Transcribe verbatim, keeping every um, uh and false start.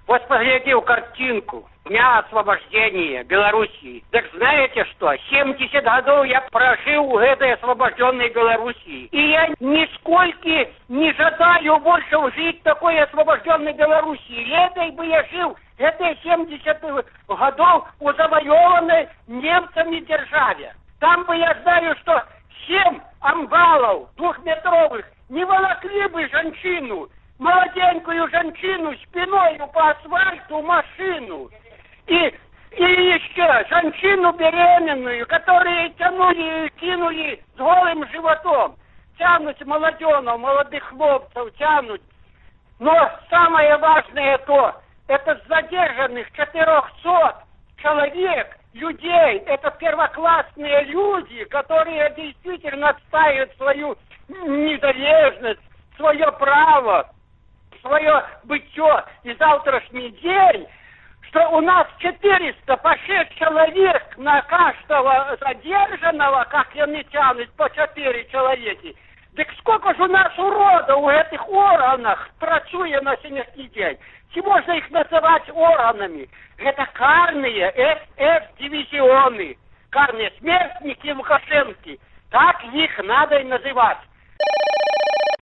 Вот поглядел картинку Дня освобождения Белоруссии. Так знаете что? семьдесят годов я прожил в этой освобожденной Белоруссии. И я нисколько не жадаю больше жить в такой освобожденной Белоруссии. Этой бы я жил, этой семьдесят годов у завоеванной немцами державе. Там бы я знаю, что семь амбалов двухметровых не волокли бы женщину, молоденькую женщину спиною по асфальту машину. И, и еще женщину беременную, которые тянули и кинули с голым животом. Тянуть молоденов, молодых хлопцев, тянуть. Но самое важное то, это задержанных четырехсот человек, людей, это первоклассные люди, которые действительно отстаивают свою незалежность, свое право, свое бытие и завтрашний день, что у нас четыреста по шесть человек на каждого задержанного, как они тянут, по четыре человека. Так сколько же у нас уродов в этих органах працует на сегодняшний день? Чи можно их называть органами? Это карные эс эс-дивизионы, карные смертники Лукашенки. Так их надо и называть.